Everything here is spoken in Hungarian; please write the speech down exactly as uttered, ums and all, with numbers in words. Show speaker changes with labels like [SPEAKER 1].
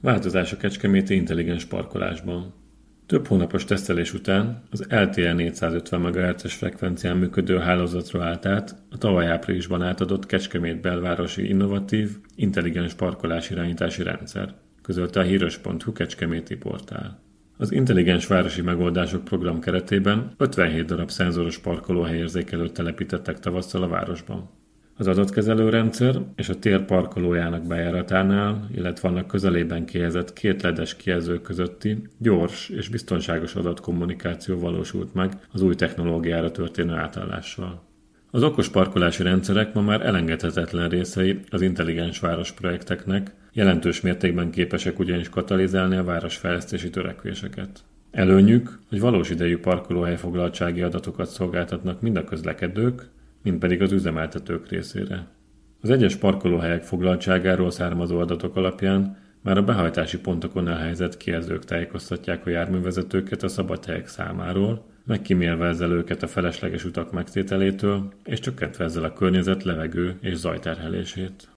[SPEAKER 1] Változás a kecskeméti intelligens parkolásban. Több hónapos tesztelés után az el té e négyszázötven megahertzes frekvencián működő hálózatra állt át a tavaly áprilisban átadott Kecskemét belvárosi innovatív, intelligens parkolásirányítási rendszer, közölte a híres pont hu kecskeméti portál. Az intelligens városi megoldások program keretében ötvenhét darab szenzoros parkolóhelyérzékelőt telepítettek tavasszal a városban. Az adatkezelő rendszer és a tér parkolójának bejáratánál, illetve annak közelében kihelyezett két ledes kijelző közötti gyors és biztonságos adatkommunikáció valósult meg az új technológiára történő átállással. Az okos parkolási rendszerek ma már elengedhetetlen részei az intelligens város projekteknek, jelentős mértékben képesek ugyanis katalizálni a városfejlesztési törekvéseket. Előnyük, hogy valós idejű parkolóhely foglaltsági adatokat szolgáltatnak mind a közlekedők, mind pedig az üzemeltetők részére. Az egyes parkolóhelyek foglaltságáról származó adatok alapján már a behajtási pontokon elhelyezett kijelzők tájékoztatják a járművezetőket a szabad helyek számáról, megkímélve ezzel őket a felesleges utak megtételétől, és csökkentve ezzel a környezet levegő és zajterhelését.